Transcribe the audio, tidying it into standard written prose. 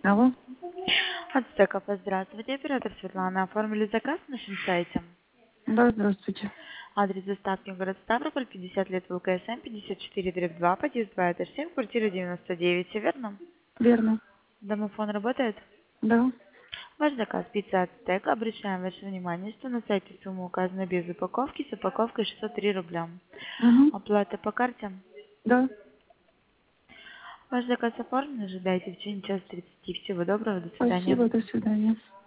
Алло. Ацтеков, здравствуйте. Оператор Светлана. Оформили заказ на нашем сайте. Да, здравствуйте. Адрес доставки город Ставрополь, 50 лет ЛКСМ, 54/2, подъезд 2, этаж 7, квартира 99, все верно? Верно. Домофон работает? Да. Ваш заказ пицца Ацтек. Обращаем ваше внимание, что на сайте сумма указана без упаковки, с упаковкой 603 рубля. Угу. Оплата по карте. Да. Ваш заказ оформлен, ожидайте в течение часа 30. Всего доброго, до свидания. Спасибо, до свидания.